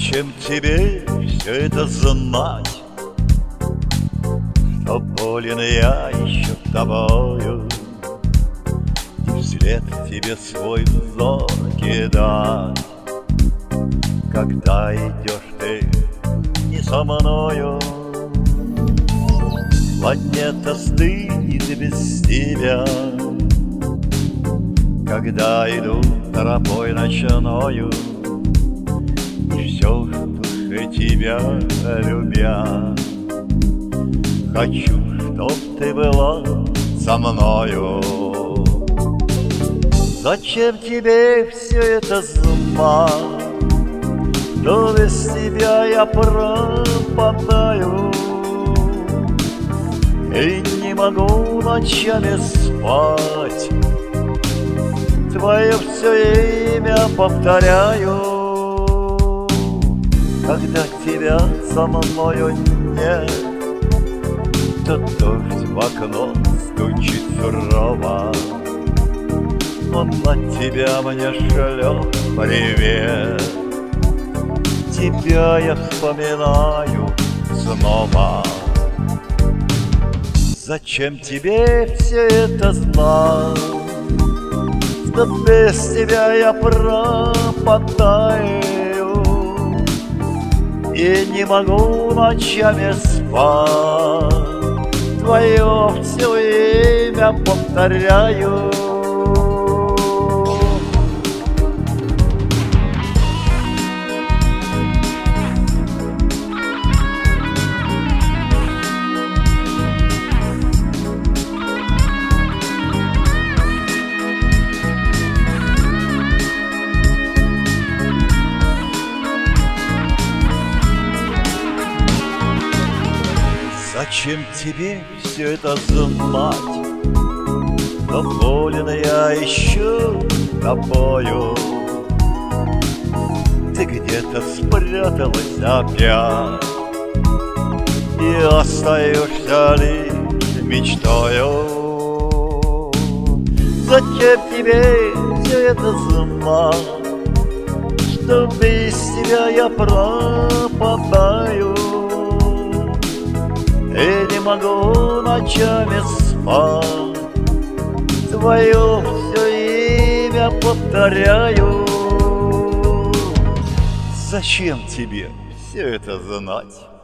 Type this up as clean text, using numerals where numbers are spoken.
Зачем тебе все это знать? Что болен я еще тобою, и вслед тебе свой взор кидать. Когда идешь ты не со мною, планета стынет без тебя. Когда иду тропой ночною, и все в душе тебя любя, хочу, чтоб ты была со мною. Зачем тебе все это знать? Что без тебя я пропадаю и не могу ночами спать. Твое все имя повторяю, когда тебя со мною нет, то дождь в окно стучит сурово. Он от тебя мне шлет привет. Тебя я вспоминаю снова. Зачем тебе все это знать? Что без тебя я пропадаю и не могу ночами спать. Твое все имя повторяю. Зачем тебе все это знать? Но болен я еще тобою. Ты где-то спряталась опять и остаешься лишь мечтою. Зачем тебе все это знать? Что без тебя я пропадаю и не могу ночами спать. Твое все имя повторяю. Зачем тебе все это знать?